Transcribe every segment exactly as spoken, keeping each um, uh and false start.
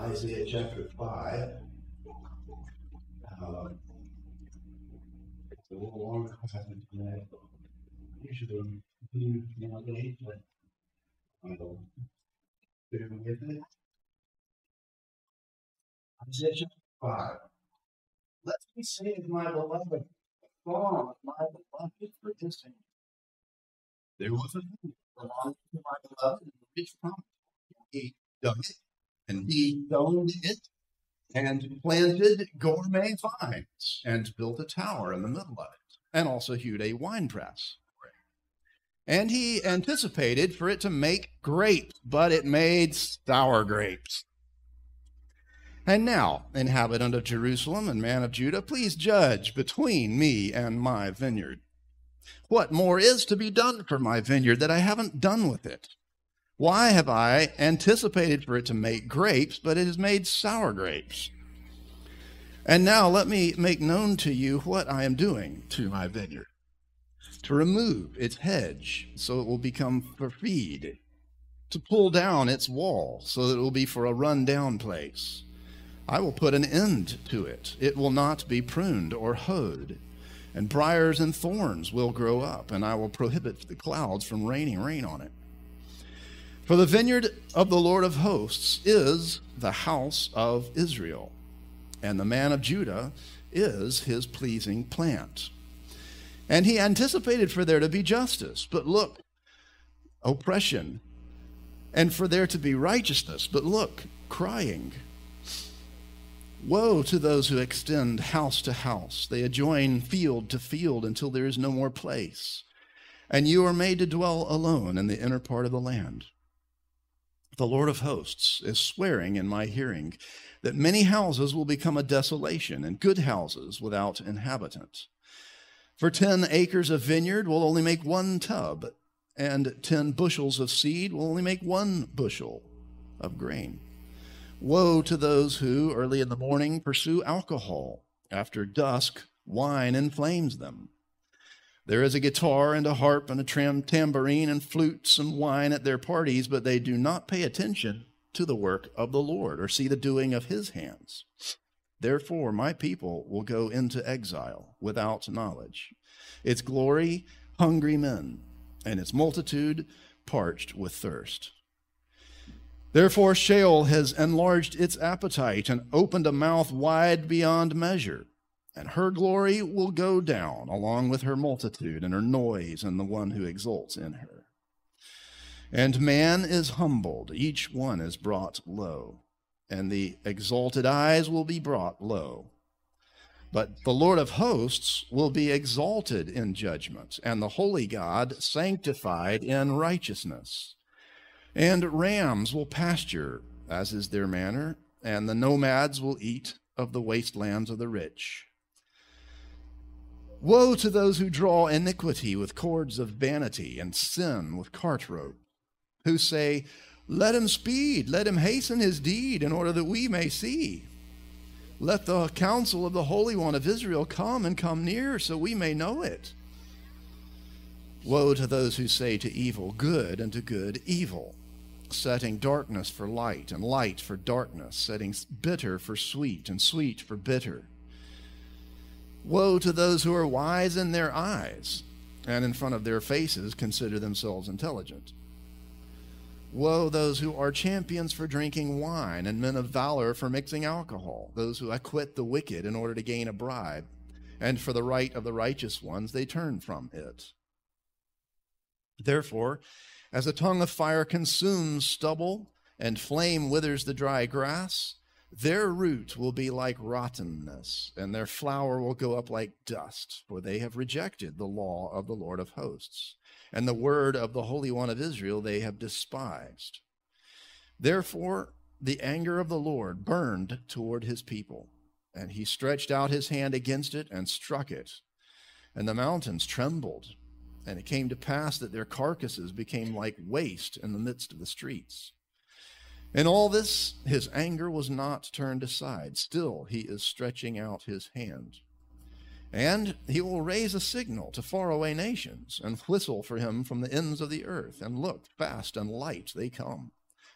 Isaiah chapter five. Uh, it's a little longer passage tonight. Usually do nowadays, but I don't bear with it. Isaiah chapter five. Let me say of my beloved, a song of my beloved for his sake. There was a man belonging to my beloved, and the rich promised. He dug it, and he zoned it, and planted gourmet vines, and built a tower in the middle of it, and also hewed a winepress for it. And he anticipated for it to make grapes, but it made sour grapes. And now, inhabitant of Jerusalem and man of Judah, please judge between me and my vineyard. What more is to be done for my vineyard that I haven't done with it? Why have I anticipated for it to make grapes, but it has made sour grapes? And now let me make known to you what I am doing to my vineyard. To remove its hedge so it will become for feed, to pull down its wall so that it will be for a run-down place. I will put an end to it. It will not be pruned or hoed, and briars and thorns will grow up, and I will prohibit the clouds from raining rain on it. For the vineyard of the Lord of hosts is the house of Israel, and the man of Judah is his pleasing plant. And he anticipated for there to be justice, but look, oppression, and for there to be righteousness, but look, crying. Woe to those who extend house to house. They adjoin field to field until there is no more place. And you are made to dwell alone in the inner part of the land. The Lord of hosts is swearing in my hearing that many houses will become a desolation, and good houses without inhabitant. For ten acres of vineyard will only make one tub, and ten bushels of seed will only make one bushel of grain. Woe to those who, early in the morning, pursue alcohol. After dusk, wine inflames them. There is a guitar and a harp and a tram- tambourine and flutes and wine at their parties, but they do not pay attention to the work of the Lord or see the doing of his hands. Therefore, my people will go into exile without knowledge. Its glory, hungry men, and its multitude, parched with thirst. Therefore, Sheol has enlarged its appetite and opened a mouth wide beyond measure, and her glory will go down along with her multitude and her noise and the one who exults in her. And man is humbled, each one is brought low, and the exalted eyes will be brought low. But the Lord of hosts will be exalted in judgment, and the holy God sanctified in righteousness. And rams will pasture, as is their manner, and the nomads will eat of the wastelands of the rich. Woe to those who draw iniquity with cords of vanity and sin with cart rope, who say, let him speed, let him hasten his deed in order that we may see. Let the counsel of the Holy One of Israel come and come near so we may know it. Woe to those who say to evil, good, and to good, evil, setting darkness for light and light for darkness, setting bitter for sweet and sweet for bitter. Woe to those who are wise in their eyes and in front of their faces consider themselves intelligent. Woe those who are champions for drinking wine and men of valor for mixing alcohol, those who acquit the wicked in order to gain a bribe, and for the right of the righteous ones they turn from it. Therefore, as a tongue of fire consumes stubble and flame withers the dry grass, their root will be like rottenness, and their flower will go up like dust, for they have rejected the law of the Lord of hosts, and the word of the Holy One of Israel they have despised. Therefore, the anger of the Lord burned toward his people, and he stretched out his hand against it and struck it, and the mountains trembled. And it came to pass that their carcasses became like waste in the midst of the streets. In all this, his anger was not turned aside. Still, he is stretching out his hand. And he will raise a signal to faraway nations and whistle for him from the ends of the earth. And look, fast and light they come.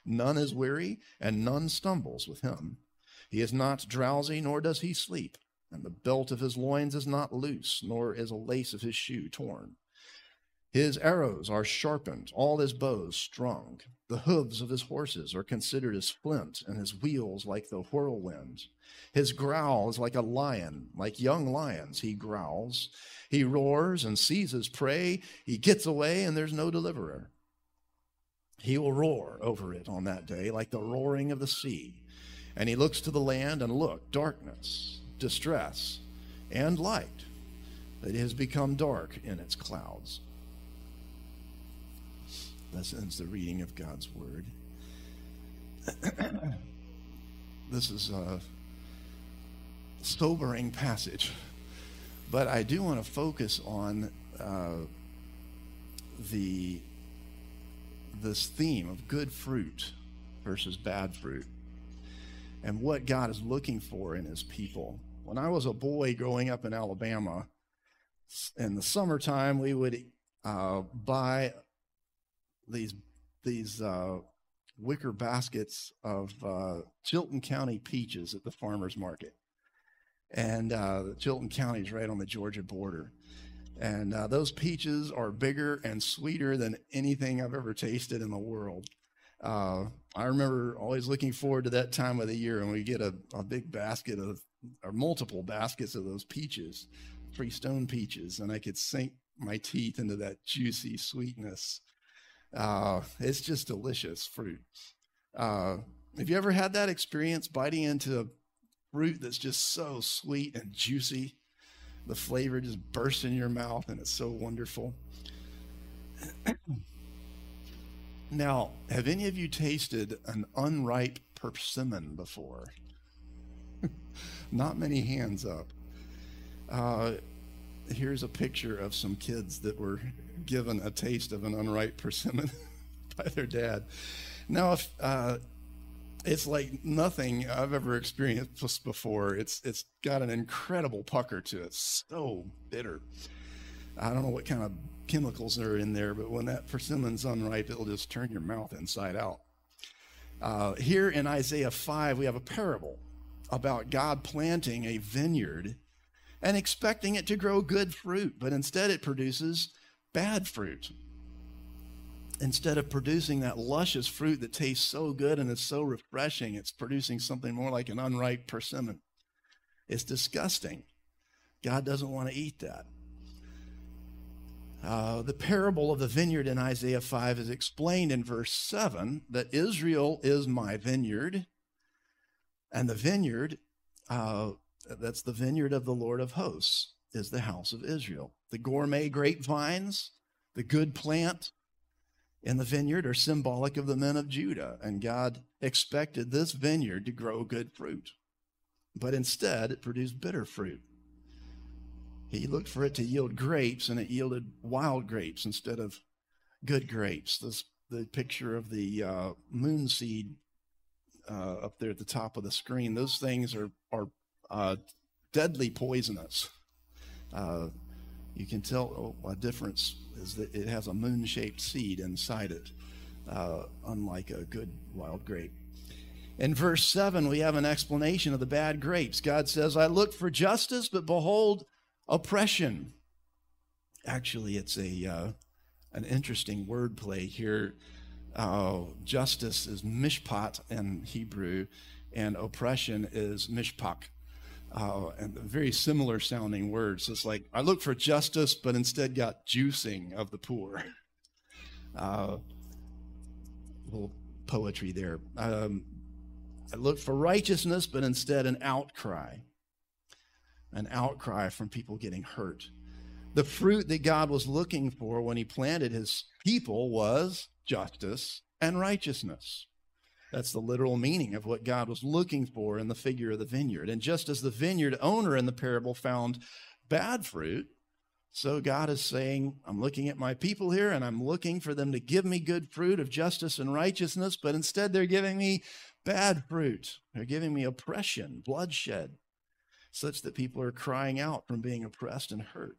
None is weary, and none stumbles with him. He is not drowsy, nor does he sleep. And the belt of his loins is not loose, nor is a lace of his shoe torn. His arrows are sharpened, all his bows strung. The hooves of his horses are considered as flint, and his wheels like the whirlwind. His growl is like a lion, like young lions he growls. He roars and seizes prey. He gets away, and there's no deliverer. He will roar over it on that day like the roaring of the sea. And he looks to the land, and look, darkness, distress, and light. It has become dark in its clouds. Thus ends the reading of God's word. This is a sobering passage, but I do want to focus on uh, the this theme of good fruit versus bad fruit, and what God is looking for in his people. When I was a boy growing up in Alabama, in the summertime, we would uh, buy these these uh, wicker baskets of uh, Chilton County peaches at the farmer's market. And uh, Chilton County is right on the Georgia border. And uh, those peaches are bigger and sweeter than anything I've ever tasted in the world. Uh, I remember always looking forward to that time of the year when we get a, a big basket of, or multiple baskets of those peaches, Freestone peaches, and I could sink my teeth into that juicy sweetness. Uh, it's just delicious fruit. Uh, have you ever had that experience, biting into a fruit that's just so sweet and juicy? The flavor just bursts in your mouth, and it's so wonderful. Now, have any of you tasted an unripe persimmon before? Not many hands up. Uh, here's a picture of some kids that were given a taste of an unripe persimmon by their dad. Now, if uh, it's like nothing I've ever experienced before. It's it's got an incredible pucker to it. So bitter. I don't know what kind of chemicals are in there, but when that persimmon's unripe, it'll just turn your mouth inside out. Uh, here in Isaiah five, we have a parable about God planting a vineyard and expecting it to grow good fruit, but instead it produces bad fruit. Instead of producing that luscious fruit that tastes so good and is so refreshing, it's producing something more like an unripe persimmon. It's disgusting. God doesn't want to eat that. Uh, the parable of the vineyard in Isaiah five is explained in verse seven, that Israel is my vineyard, and the vineyard, uh, that's the vineyard of the Lord of hosts, is the house of Israel. The gourmet grapevines, the good plant in the vineyard, are symbolic of the men of Judah, and God expected this vineyard to grow good fruit. But instead, it produced bitter fruit. He looked for it to yield grapes, and it yielded wild grapes instead of good grapes. This, the picture of the uh, moon seed uh, up there at the top of the screen, those things are, are uh, deadly poisonous. Uh, you can tell oh, a difference is that it has a moon-shaped seed inside it, uh, unlike a good wild grape. In verse seven, we have an explanation of the bad grapes. God says, I looked for justice, but behold, oppression. Actually, it's a uh, an interesting wordplay here. Uh, justice is mishpat in Hebrew, and oppression is mishpak. Uh, and very similar sounding words. It's like, I look for justice, but instead got juicing of the poor. Uh, little poetry there. Um, I look for righteousness, but instead an outcry. An outcry from people getting hurt. The fruit that God was looking for when he planted his people was justice and righteousness. That's the literal meaning of what God was looking for in the figure of the vineyard. And just as the vineyard owner in the parable found bad fruit, so God is saying, I'm looking at my people here, and I'm looking for them to give me good fruit of justice and righteousness, but instead they're giving me bad fruit. They're giving me oppression, bloodshed, such that people are crying out from being oppressed and hurt.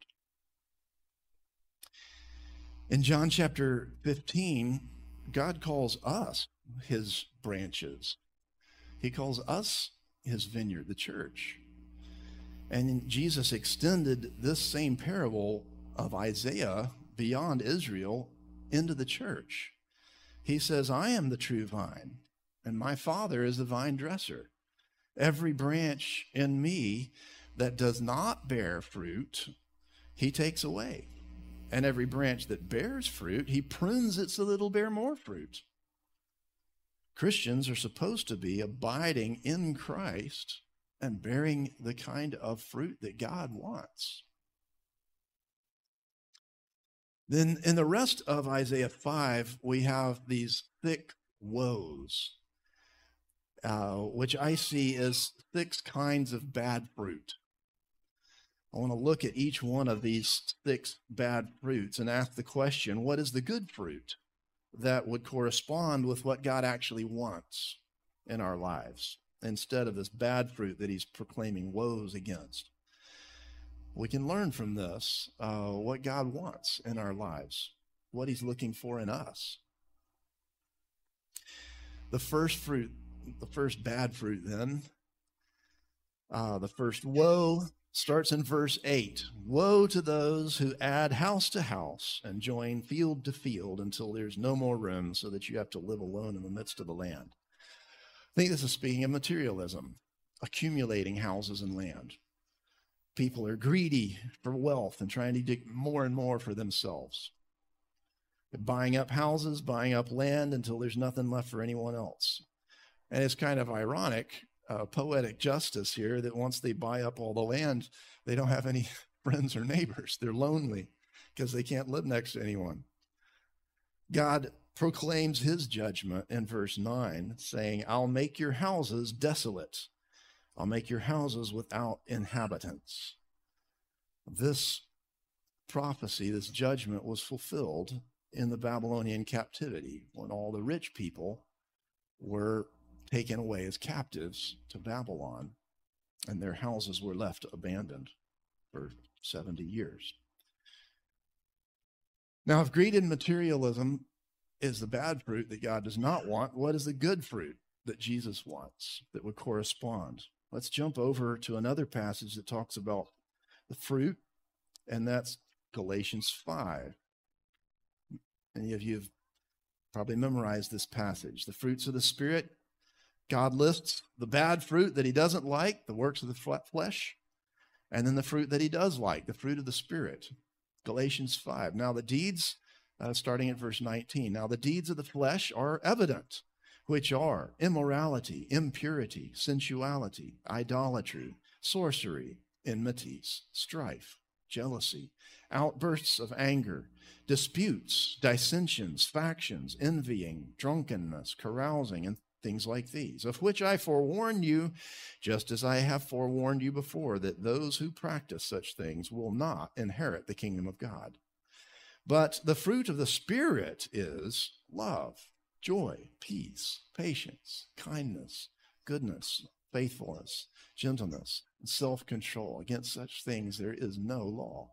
In John chapter fifteen, God calls us his branches. He calls us his vineyard, the church. And Jesus extended this same parable of Isaiah beyond Israel into the church. He says, I am the true vine, and my Father is the vine dresser. Every branch in me that does not bear fruit, he takes away. And every branch that bears fruit, he prunes it so that it'll bear more fruit. Christians are supposed to be abiding in Christ and bearing the kind of fruit that God wants. Then in the rest of Isaiah five, we have these thick woes, uh, which I see as six kinds of bad fruit. I want to look at each one of these six bad fruits and ask the question, what is the good fruit that would correspond with what God actually wants in our lives, instead of this bad fruit that he's proclaiming woes against? We can learn from this uh, what God wants in our lives, what he's looking for in us. The first fruit, the first bad fruit then, uh, the first woe starts in verse eight. Woe to those who add house to house and join field to field until there's no more room, so that you have to live alone in the midst of the land. I think this is speaking of materialism, accumulating houses and land. People are greedy for wealth and trying to get more and more for themselves. They're buying up houses, buying up land until there's nothing left for anyone else. And it's kind of ironic, uh, poetic justice here, that once they buy up all the land, they don't have any friends or neighbors. They're lonely because they can't live next to anyone. God proclaims his judgment in verse nine, saying, I'll make your houses desolate. I'll make your houses without inhabitants. This prophecy, this judgment, was fulfilled in the Babylonian captivity, when all the rich people were taken away as captives to Babylon, and their houses were left abandoned for seventy years. Now, if greed and materialism is the bad fruit that God does not want, what is the good fruit that Jesus wants that would correspond? Let's jump over to another passage that talks about the fruit, and that's Galatians five. Many of you have probably memorized this passage. The fruits of the Spirit, God lists the bad fruit that he doesn't like, the works of the flesh, and then the fruit that he does like, the fruit of the Spirit. Galatians five. Now the deeds, uh, starting at verse nineteen, now the deeds of the flesh are evident, which are immorality, impurity, sensuality, idolatry, sorcery, enmities, strife, jealousy, outbursts of anger, disputes, dissensions, factions, envying, drunkenness, carousing, and things like these, of which I forewarn you, just as I have forewarned you before, that those who practice such things will not inherit the kingdom of God. But the fruit of the Spirit is love, joy, peace, patience, kindness, goodness, faithfulness, gentleness, and self-control. Against such things there is no law.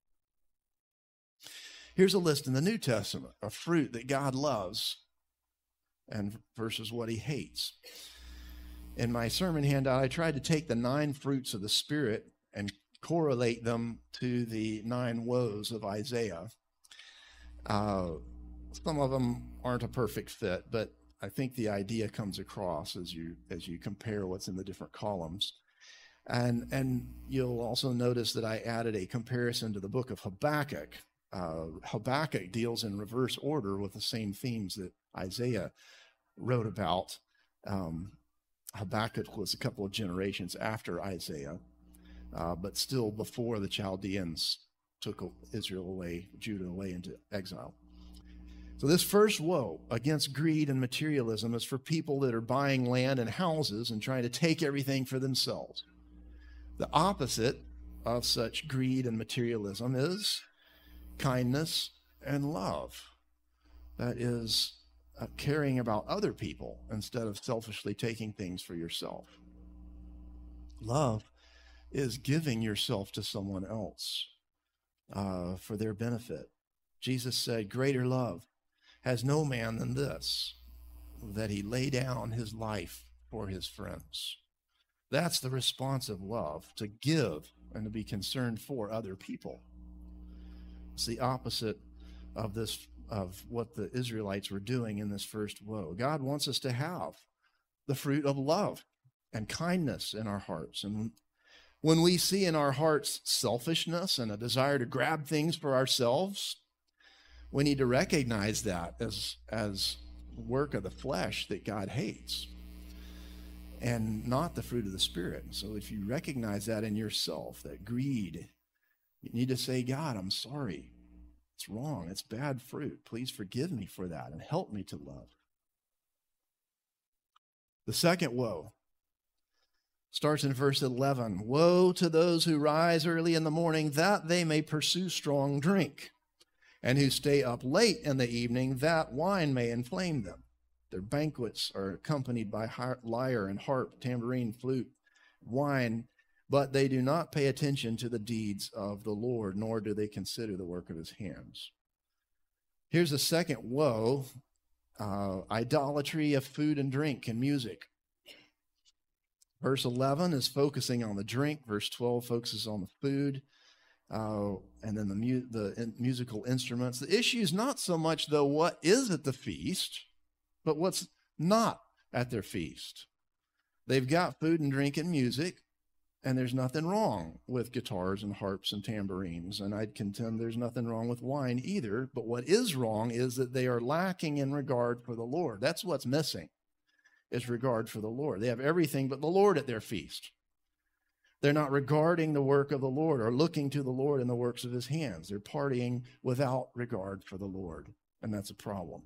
Here's a list in the New Testament of fruit that God loves and versus what he hates. In my sermon handout, I tried to take the nine fruits of the Spirit and correlate them to the nine woes of Isaiah. Uh, some of them aren't a perfect fit, but I think the idea comes across as you as you compare what's in the different columns. And, and you'll also notice that I added a comparison to the book of Habakkuk. Uh, Habakkuk deals in reverse order with the same themes that Isaiah wrote about. Um, Habakkuk was a couple of generations after Isaiah, uh, but still before the Chaldeans took Israel away, Judah away into exile. So this first woe against greed and materialism is for people that are buying land and houses and trying to take everything for themselves. The opposite of such greed and materialism is kindness and love. That is uh, caring about other people instead of selfishly taking things for yourself. Love is giving yourself to someone else uh, for their benefit. Jesus said, greater love has no man than this, that he lay down his life for his friends. That's the response of love, to give and to be concerned for other people. It's the opposite of this, of what the Israelites were doing in this first woe. God wants us to have the fruit of love and kindness in our hearts. And when we see in our hearts selfishness and a desire to grab things for ourselves, we need to recognize that as, as work of the flesh that God hates, and not the fruit of the Spirit. So if you recognize that in yourself, that greed, you need to say, God, I'm sorry. It's wrong. It's bad fruit. Please forgive me for that and help me to love. The second woe starts in verse eleven. Woe to those who rise early in the morning, that they may pursue strong drink, and who stay up late in the evening, that wine may inflame them. Their banquets are accompanied by lyre and harp, tambourine, flute, wine, but they do not pay attention to the deeds of the Lord, nor do they consider the work of his hands. Here's the second woe, uh, idolatry of food and drink and music. Verse eleven is focusing on the drink. Verse twelve focuses on the food, uh, and then the, mu- the in- musical instruments. The issue is not so much, though, what is at the feast, but what's not at their feast. They've got food and drink and music, and there's nothing wrong with guitars and harps and tambourines, and I'd contend there's nothing wrong with wine either, but what is wrong is that they are lacking in regard for the Lord. That's what's missing, is regard for the Lord. They have everything but the Lord at their feast. They're not regarding the work of the Lord or looking to the Lord in the works of his hands. They're partying without regard for the Lord, and that's a problem.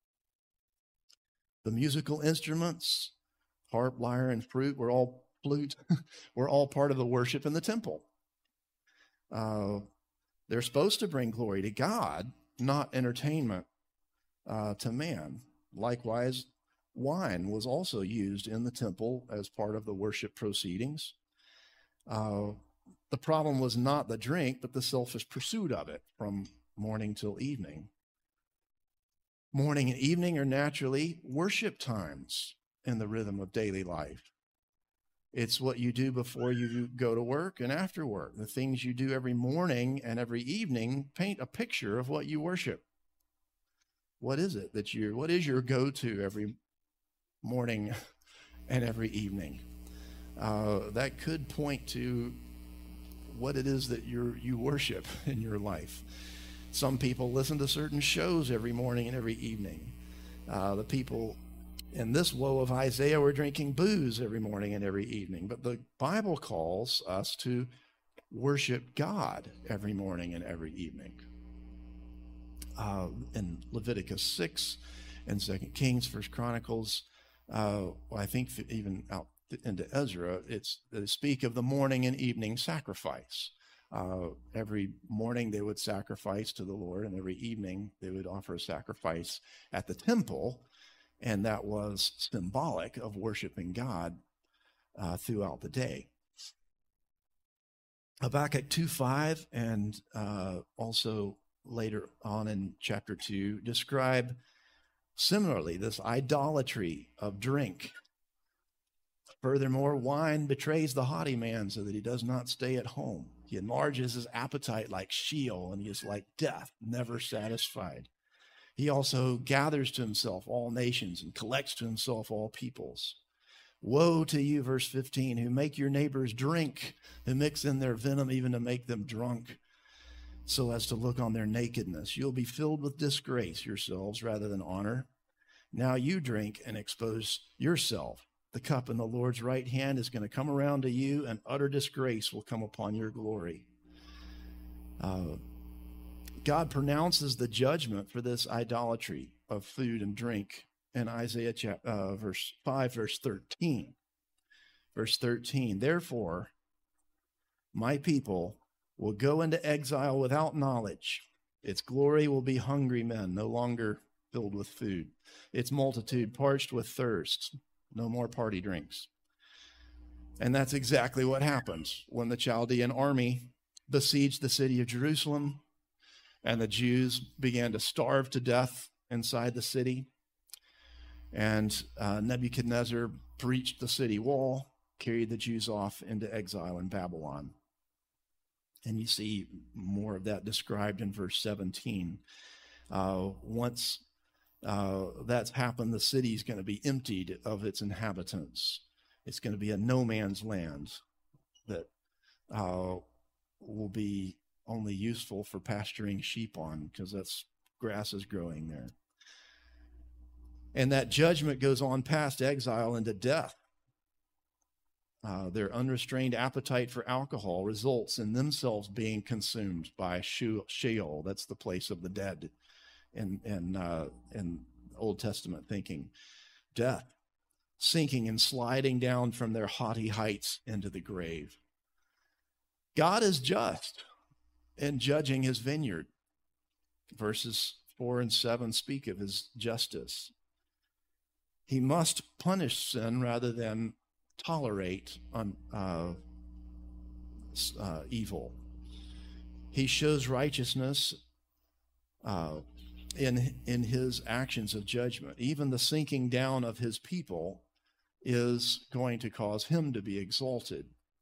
The musical instruments, harp, lyre, and flute, were all flute, were all part of the worship in the temple. Uh, they're supposed to bring glory to God, not entertainment uh, to man. Likewise, wine was also used in the temple as part of the worship proceedings. Uh, the problem was not the drink, but the selfish pursuit of it from morning till evening. Morning and evening are naturally worship times in the rhythm of daily life. It's what you do before you go to work and after work. The things you do every morning and every evening paint a picture of what you worship. What is it that you, what is your go-to every morning and every evening? Uh, that could point to what it is that you you worship in your life. Some people listen to certain shows every morning and every evening. Uh, the people in this woe of Isaiah were drinking booze every morning and every evening. But the Bible calls us to worship God every morning and every evening. Uh, in Leviticus six and Second Kings, First Chronicles, uh, I think even out into Ezra, it's they speak of the morning and evening sacrifice. Uh, every morning they would sacrifice to the Lord, and every evening they would offer a sacrifice at the temple, and that was symbolic of worshiping God uh, throughout the day. Habakkuk two five and uh, also later on in chapter two describe similarly this idolatry of drink. Furthermore, wine betrays the haughty man so that he does not stay at home. He enlarges his appetite like Sheol, and he is like death, never satisfied. He also gathers to himself all nations and collects to himself all peoples. Woe to you, verse fifteen, who make your neighbors drink, who mix in their venom even to make them drunk, so as to look on their nakedness. You'll be filled with disgrace yourselves rather than honor. Now you drink and expose yourself. The cup in the Lord's right hand is going to come around to you, and utter disgrace will come upon your glory. Uh, God pronounces the judgment for this idolatry of food and drink in Isaiah chapter, uh, verse five, verse thirteen. Verse thirteen, therefore, my people will go into exile without knowledge. Its glory will be hungry men, no longer filled with food. Its multitude parched with thirst. No more party drinks. And that's exactly what happens when the Chaldean army besieged the city of Jerusalem and the Jews began to starve to death inside the city. And uh, Nebuchadnezzar breached the city wall, carried the Jews off into exile in Babylon. And you see more of that described in verse seventeen. Uh, once uh, that's happened, the city is going to be emptied of its inhabitants. It's going to be a no man's land that uh, will be only useful for pasturing sheep on, because that's grass is growing there. And that judgment goes on past exile into death. Uh, their unrestrained appetite for alcohol results in themselves being consumed by Sheol. That's the place of the dead in, in, uh, in Old Testament thinking. Death, sinking and sliding down from their haughty heights into the grave. God is just in judging his vineyard. Verses four and seven speak of his justice. He must punish sin rather than tolerate un, uh, uh, evil. He shows righteousness uh, in, in his actions of judgment. Even the sinking down of his people is going to cause him to be exalted.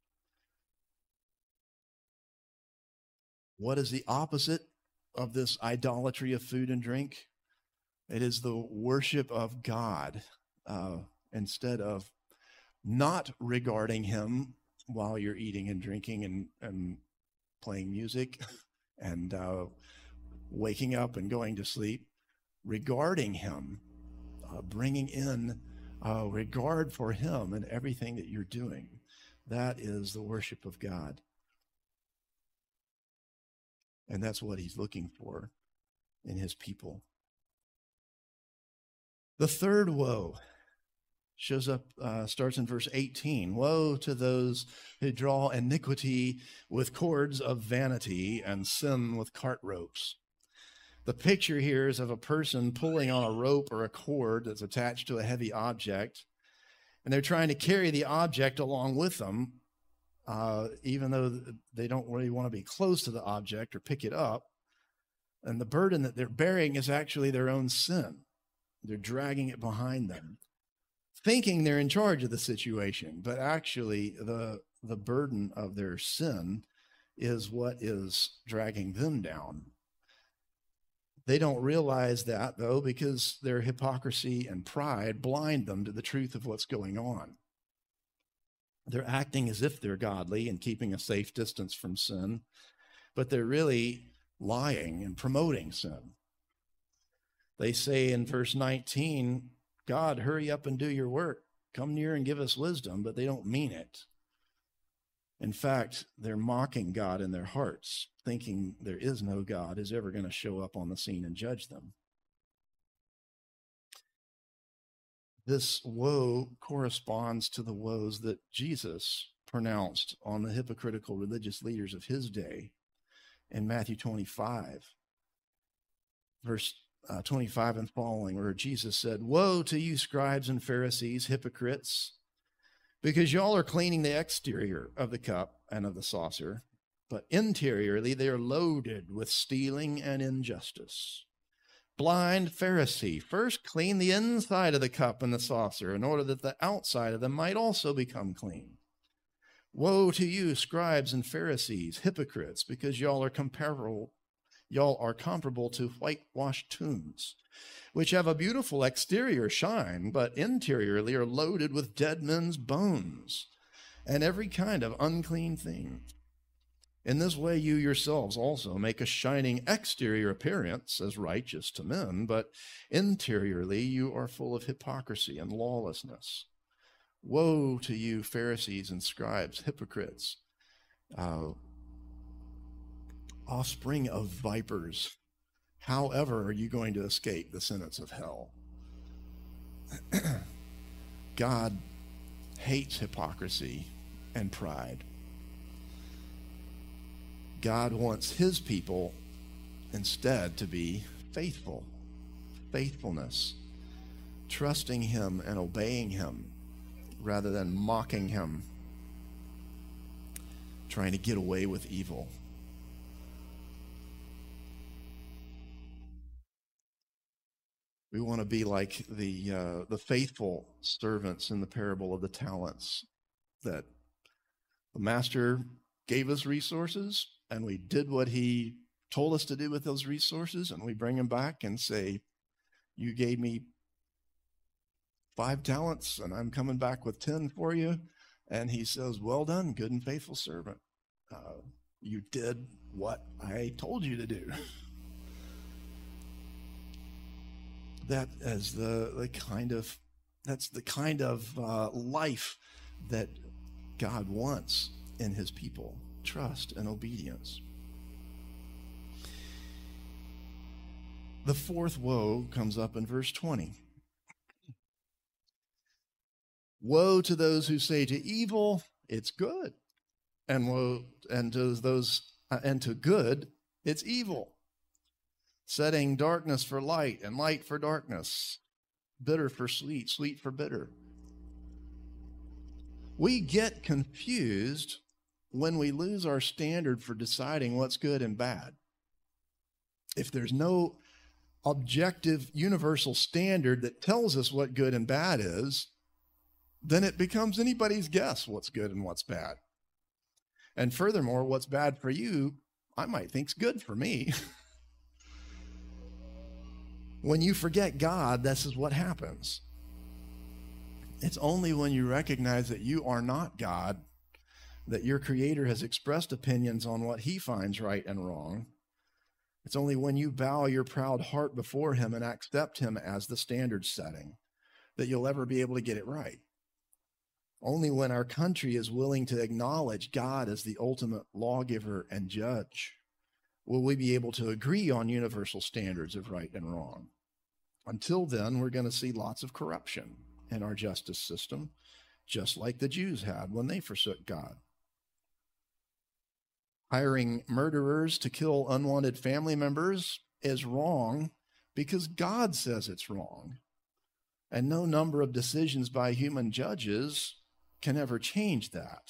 What is the opposite of this idolatry of food and drink? It is the worship of God uh, instead of not regarding him while you're eating and drinking and, and playing music and uh, waking up and going to sleep. Regarding him, uh, bringing in uh, regard for him in everything that you're doing. That is the worship of God. And that's what he's looking for in his people. The third woe shows up, uh, starts in verse eighteen. Woe to those who draw iniquity with cords of vanity and sin with cart ropes. The picture here is of a person pulling on a rope or a cord that's attached to a heavy object, and they're trying to carry the object along with them, uh, even though they don't really want to be close to the object or pick it up. And the burden that they're bearing is actually their own sin. They're dragging it behind them, thinking they're in charge of the situation, but actually the the burden of their sin is what is dragging them down. They don't realize that, though, because their hypocrisy and pride blind them to the truth of what's going on. They're acting as if they're godly and keeping a safe distance from sin, but they're really lying and promoting sin. They say in verse nineteen, God, hurry up and do your work. Come near and give us wisdom, but they don't mean it. In fact, they're mocking God in their hearts, thinking there is no God who's ever going to show up on the scene and judge them. This woe corresponds to the woes that Jesus pronounced on the hypocritical religious leaders of his day in Matthew twenty-five, verse Uh, twenty-five and following, where Jesus said, "Woe to you, scribes and Pharisees, hypocrites, because y'all are cleaning the exterior of the cup and of the saucer, but interiorly they are loaded with stealing and injustice. Blind Pharisee, first clean the inside of the cup and the saucer in order that the outside of them might also become clean. Woe to you, scribes and Pharisees, hypocrites, because y'all are comparable Y'all are comparable to whitewashed tombs, which have a beautiful exterior shine, but interiorly are loaded with dead men's bones and every kind of unclean thing. In this way you yourselves also make a shining exterior appearance as righteous to men, but interiorly you are full of hypocrisy and lawlessness. Woe to you, Pharisees and scribes, hypocrites, uh, offspring of vipers. However are you going to escape the sentence of hell?" God hates hypocrisy and pride. God wants his people instead to be faithful. Faithfulness. Trusting him and obeying him rather than mocking him. Trying to get away with evil. We want to be like the uh, the faithful servants in the parable of the talents, that the master gave us resources and we did what he told us to do with those resources, and we bring them back and say, you gave me five talents and I'm coming back with ten for you. And he says, well done, good and faithful servant. Uh, you did what I told you to do. That is the, the kind of, that's the kind of uh, life that God wants in his people, trust and obedience. The fourth woe comes up in verse twenty. Woe to those who say to evil, it's good, and woe, and to those, uh, and to good, it's evil. Setting darkness for light and light for darkness, bitter for sweet, sweet for bitter. We get confused when we lose our standard for deciding what's good and bad. If there's no objective universal standard that tells us what good and bad is, then it becomes anybody's guess what's good and what's bad. And furthermore, what's bad for you, I might think's good for me. When you forget God, this is what happens. It's only when you recognize that you are not God, that your Creator has expressed opinions on what he finds right and wrong. It's only when you bow your proud heart before him and accept him as the standard setting that you'll ever be able to get it right. Only when our country is willing to acknowledge God as the ultimate lawgiver and judge will we be able to agree on universal standards of right and wrong. Until then, we're going to see lots of corruption in our justice system, just like the Jews had when they forsook God. Hiring murderers to kill unwanted family members is wrong because God says it's wrong. And no number of decisions by human judges can ever change that.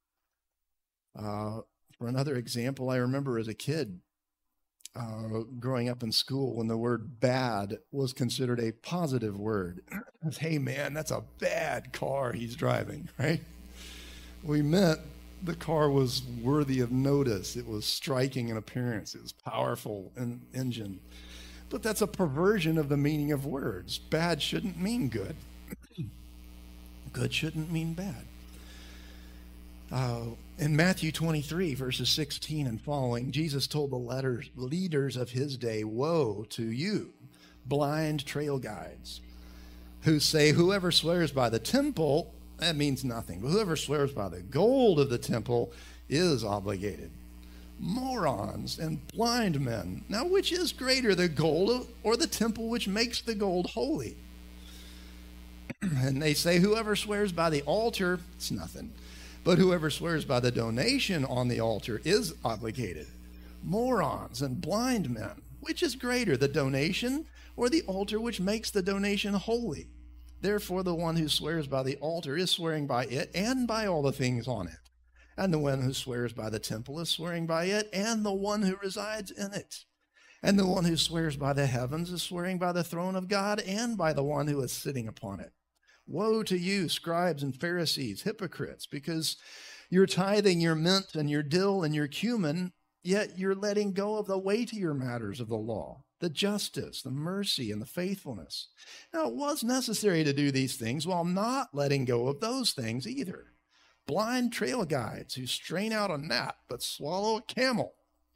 Uh, for another example, I remember as a kid uh, growing up in school when the word bad was considered a positive word. Hey man, that's a bad car he's driving, right? We meant the car was worthy of notice. It was striking in appearance. It was powerful in engine. But that's a perversion of the meaning of words. Bad shouldn't mean good. Good shouldn't mean bad. Uh, in Matthew twenty-three, verses sixteen and following, Jesus told the letters, leaders of his day, woe to you, blind trail guides, who say, whoever swears by the temple, that means nothing. But whoever swears by the gold of the temple is obligated. Morons and blind men. Now, which is greater, the gold or the temple which makes the gold holy? And they say, whoever swears by the altar, it's nothing. But whoever swears by the donation on the altar is obligated. Morons and blind men. Which is greater, the donation or the altar which makes the donation holy? Therefore, the one who swears by the altar is swearing by it and by all the things on it. And the one who swears by the temple is swearing by it and the one who resides in it. And the one who swears by the heavens is swearing by the throne of God and by the one who is sitting upon it. Woe to you, scribes and Pharisees, hypocrites, because you're tithing your mint and your dill and your cumin, yet you're letting go of the weightier matters of the law, the justice, the mercy, and the faithfulness. Now, it was necessary to do these things while not letting go of those things either. Blind trail guides who strain out a gnat but swallow a camel.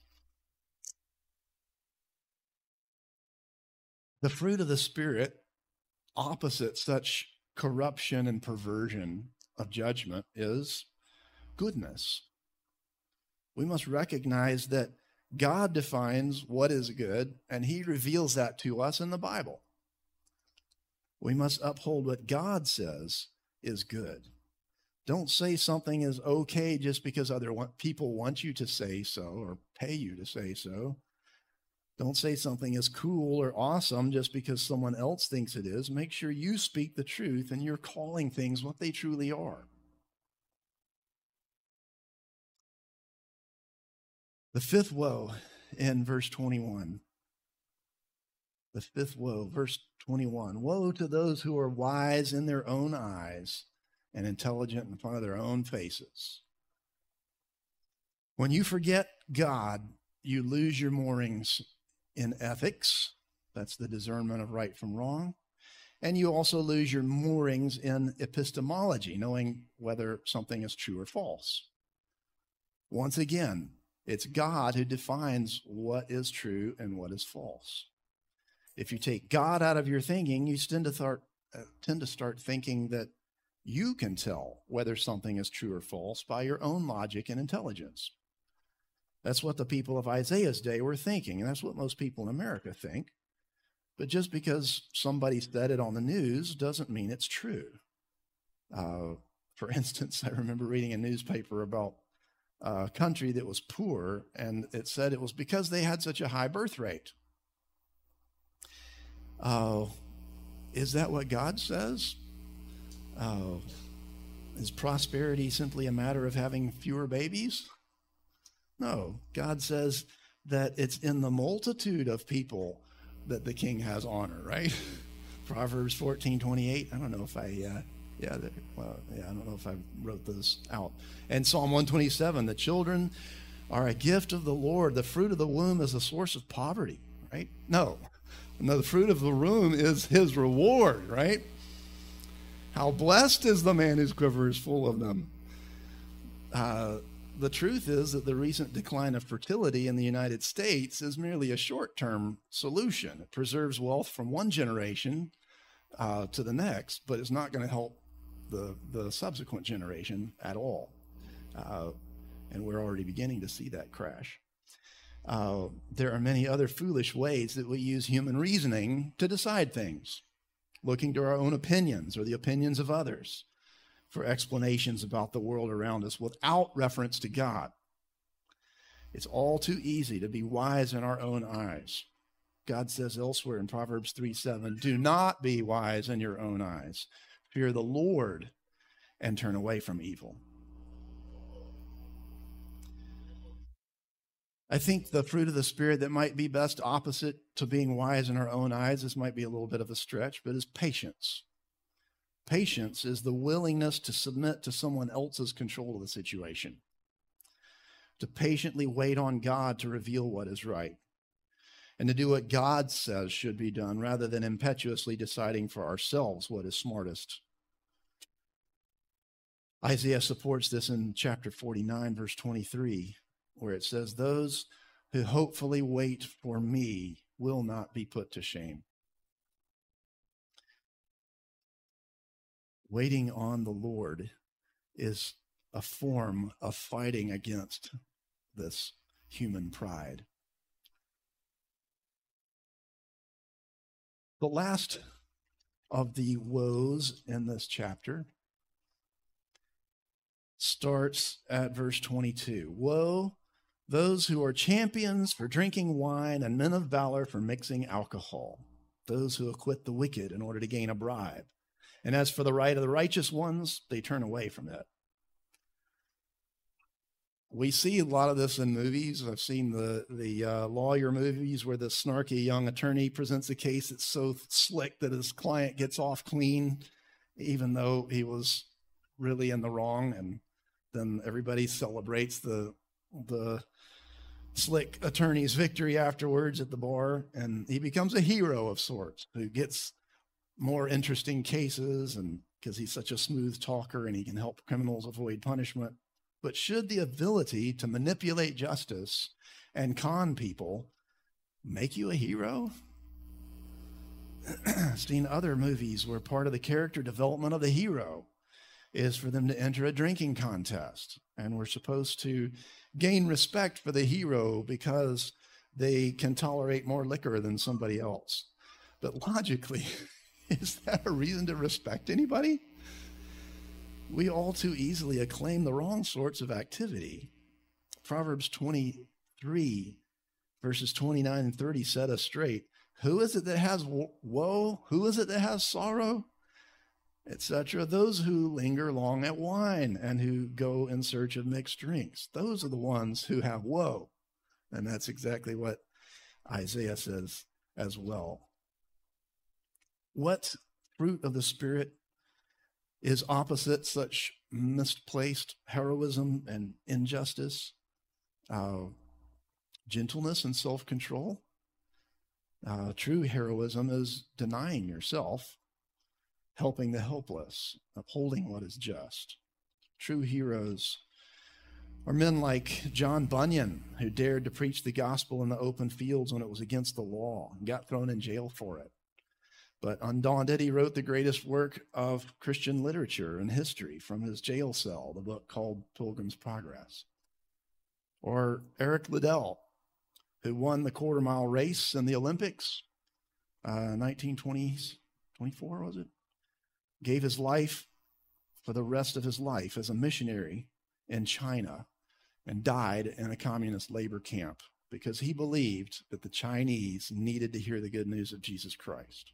The fruit of the Spirit, opposite such corruption and perversion of judgment, is goodness. We must recognize that God defines what is good, and he reveals that to us in the Bible. We must uphold what God says is good. Don't say something is okay just because other people want you to say so or pay you to say so. Don't say something is cool or awesome just because someone else thinks it is. Make sure you speak the truth and you're calling things what they truly are. The fifth woe in verse twenty-one. The fifth woe, verse twenty-one. Woe to those who are wise in their own eyes and intelligent in front of their own faces. When you forget God, you lose your moorings in ethics. That's the discernment of right from wrong. And you also lose your moorings in epistemology, knowing whether something is true or false. Once again, it's God who defines what is true and what is false. If you take God out of your thinking, you tend to start, uh, tend to start thinking that you can tell whether something is true or false by your own logic and intelligence. That's what the people of Isaiah's day were thinking, and that's what most people in America think. But just because somebody said it on the news doesn't mean it's true. Uh, for instance, I remember reading a newspaper about a country that was poor, and it said it was because they had such a high birth rate. Uh, is that what God says? Uh, is prosperity simply a matter of having fewer babies? No, God says that it's in the multitude of people that the king has honor, right? Proverbs fourteen twenty-eight. I don't know if I, uh, yeah, well, yeah, I don't know if I wrote those out. And Psalm one twenty-seven, the children are a gift of the Lord. The fruit of the womb is a source of poverty, right? No, no, the fruit of the womb is his reward, right? How blessed is the man whose quiver is full of them. Uh, The truth is that the recent decline of fertility in the United States is merely a short-term solution. It preserves wealth from one generation uh, to the next, but it's not going to help the, the subsequent generation at all. Uh, and we're already beginning to see that crash. Uh, there are many other foolish ways that we use human reasoning to decide things, looking to our own opinions or the opinions of others for explanations about the world around us without reference to God. It's all too easy to be wise in our own eyes. God says elsewhere in Proverbs three seven, do not be wise in your own eyes. Fear the Lord and turn away from evil. I think the fruit of the Spirit that might be best opposite to being wise in our own eyes, this might be a little bit of a stretch, but is patience. Patience is the willingness to submit to someone else's control of the situation, to patiently wait on God to reveal what is right, and to do what God says should be done rather than impetuously deciding for ourselves what is smartest. Isaiah supports this in chapter forty-nine, verse twenty-three, where it says, those who hopefully wait for me will not be put to shame. Waiting on the Lord is a form of fighting against this human pride. The last of the woes in this chapter starts at verse twenty-two. Woe, those who are champions for drinking wine and men of valor for mixing alcohol, those who acquit the wicked in order to gain a bribe. And as for the right of the righteous ones, they turn away from it. We see a lot of this in movies. I've seen the, the uh, lawyer movies where the snarky young attorney presents a case that's so slick that his client gets off clean, even though he was really in the wrong. And then everybody celebrates the, the slick attorney's victory afterwards at the bar. And he becomes a hero of sorts who gets more interesting cases, and because he's such a smooth talker and he can help criminals avoid punishment. But should the ability to manipulate justice and con people make you a hero? I've seen other movies where part of the character development of the hero is for them to enter a drinking contest, and we're supposed to gain respect for the hero because they can tolerate more liquor than somebody else. But logically, is that a reason to respect anybody? We all too easily acclaim the wrong sorts of activity. Proverbs twenty-three, verses twenty-nine and thirty set us straight. Who is it that has woe? Who is it that has sorrow? et cetera. Those who linger long at wine and who go in search of mixed drinks. Those are the ones who have woe. And that's exactly what Isaiah says as well. What fruit of the Spirit is opposite such misplaced heroism and injustice? Uh, gentleness and self-control. Uh, true heroism is denying yourself, helping the helpless, upholding what is just. True heroes are men like John Bunyan, who dared to preach the gospel in the open fields when it was against the law and got thrown in jail for it. But undaunted, he wrote the greatest work of Christian literature and history from his jail cell, the book called Pilgrim's Progress. Or Eric Liddell, who won the quarter mile race in the Olympics, uh, nineteen twenties, twenty-four was it? Gave his life for the rest of his life as a missionary in China and died in a communist labor camp because he believed that the Chinese needed to hear the good news of Jesus Christ.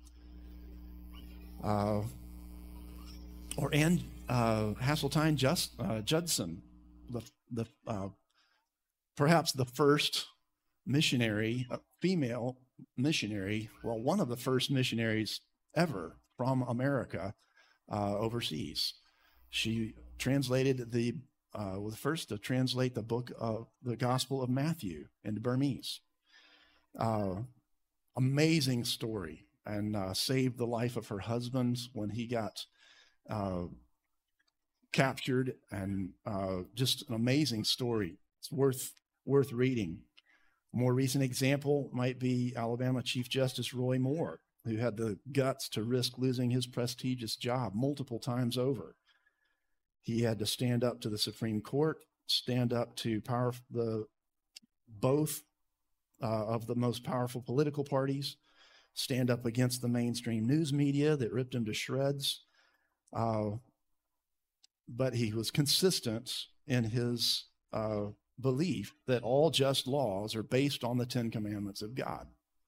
Uh, or Anne uh, Hasseltine Just, uh, Judson, the, the, uh, perhaps the first missionary, uh, female missionary, well, one of the first missionaries ever from America uh, overseas. She translated the, uh, was the first to translate the book of the Gospel of Matthew into Burmese. Uh, amazing story. And uh, saved the life of her husband when he got uh, captured, and uh, just an amazing story. It's worth worth reading. A more recent example might be Alabama Chief Justice Roy Moore, who had the guts to risk losing his prestigious job multiple times over. He had to stand up to the Supreme Court, stand up to power, the both uh, of the most powerful political parties, stand up against the mainstream news media that ripped him to shreds. Uh, but he was consistent in his uh, belief that all just laws are based on the Ten Commandments of God.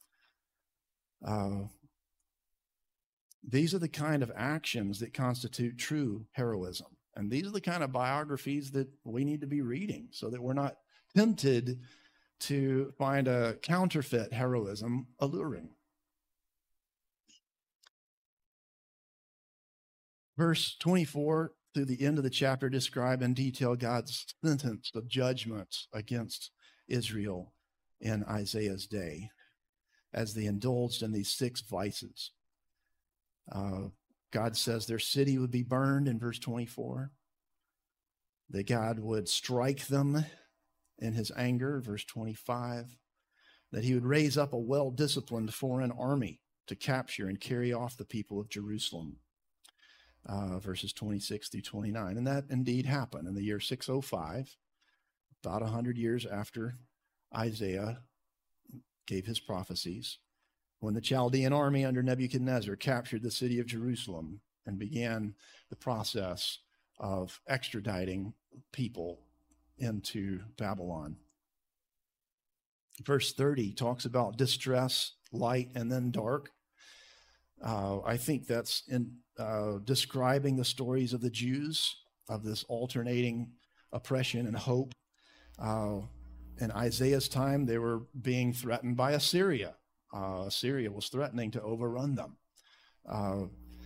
Uh, these are the kind of actions that constitute true heroism. And these are the kind of biographies that we need to be reading so that we're not tempted to find a counterfeit heroism alluring. Verse twenty-four through the end of the chapter describe in detail God's sentence of judgment against Israel in Isaiah's day as they indulged in these six vices. Uh, God says their city would be burned in verse twenty-four, that God would strike them in his anger, verse twenty-five, that he would raise up a well-disciplined foreign army to capture and carry off the people of Jerusalem. Uh, verses twenty-six through twenty-nine. And that indeed happened in the year six oh five, about one hundred years after Isaiah gave his prophecies, when the Chaldean army under Nebuchadnezzar captured the city of Jerusalem and began the process of extraditing people into Babylon. Verse thirty talks about distress, light, and then dark. Uh, I think that's in uh, describing the stories of the Jews, of this alternating oppression and hope. Uh, in Isaiah's time, they were being threatened by Assyria. Uh, Assyria was threatening to overrun them. Uh,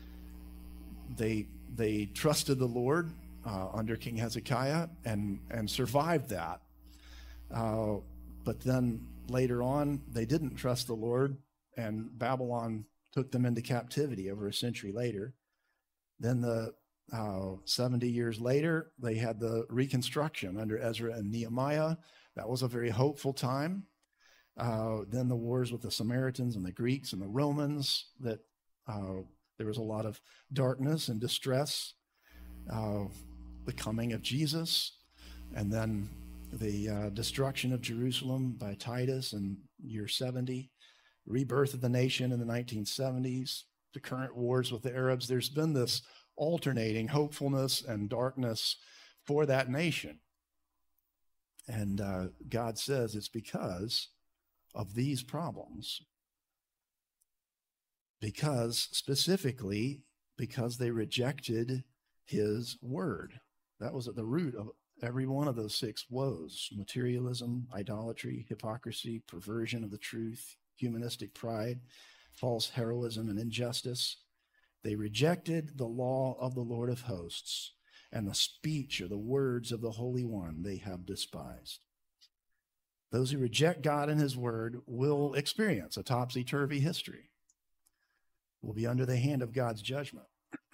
they they trusted the Lord uh, under King Hezekiah and and survived that. Uh, but then later on, they didn't trust the Lord, and Babylon took them into captivity over a century later. Then the uh, seventy years later, they had the reconstruction under Ezra and Nehemiah. That was a very hopeful time. Uh, then the wars with the Samaritans and the Greeks and the Romans, that uh, there was a lot of darkness and distress. Uh, the coming of Jesus, and then the uh, destruction of Jerusalem by Titus in year seventy. Rebirth of the nation in the nineteen seventies, the current wars with the Arabs. There's been this alternating hopefulness and darkness for that nation. And uh, God says it's because of these problems. Because, specifically, because they rejected his word. That was at the root of every one of those six woes: materialism, idolatry, hypocrisy, perversion of the truth, humanistic pride. false heroism and injustice. They rejected the law of the Lord of hosts, and the speech or the words of the Holy One they have despised. Those who reject God and his word will experience a topsy-turvy history, will be under the hand of God's judgment.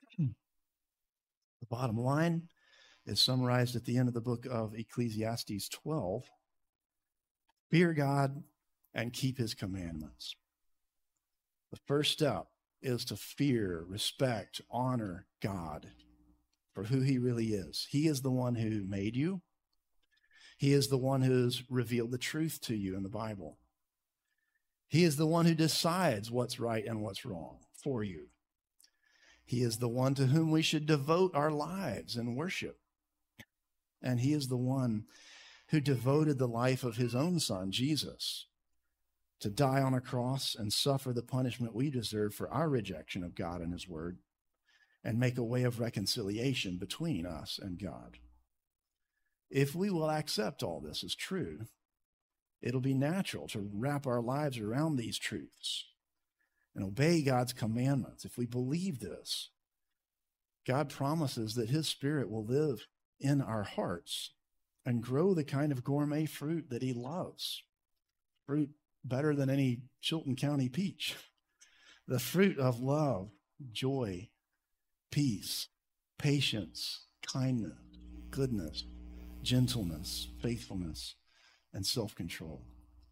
The bottom line is summarized at the end of the book of Ecclesiastes twelve. Fear God and keep his commandments. The first step is to fear, respect, honor God for who he really is. He is the one who made you. He is the one who's revealed the truth to you in the Bible. He is the one who decides what's right and what's wrong for you. He is the one to whom we should devote our lives in worship. And he is the one who devoted the life of his own son, Jesus, to die on a cross and suffer the punishment we deserve for our rejection of God and his word, and make a way of reconciliation between us and God. If we will accept all this as true, it'll be natural to wrap our lives around these truths and obey God's commandments. If we believe this, God promises that his Spirit will live in our hearts and grow the kind of gourmet fruit that he loves. Fruit better than any Chilton County peach. The fruit of love, joy, peace, patience, kindness, goodness, gentleness, faithfulness, and self-control.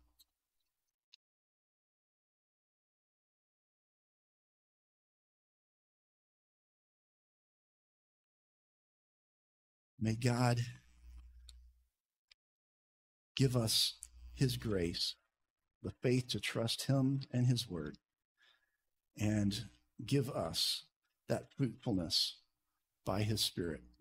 May God give us his grace, the faith to trust him and his word, and give us that fruitfulness by his Spirit.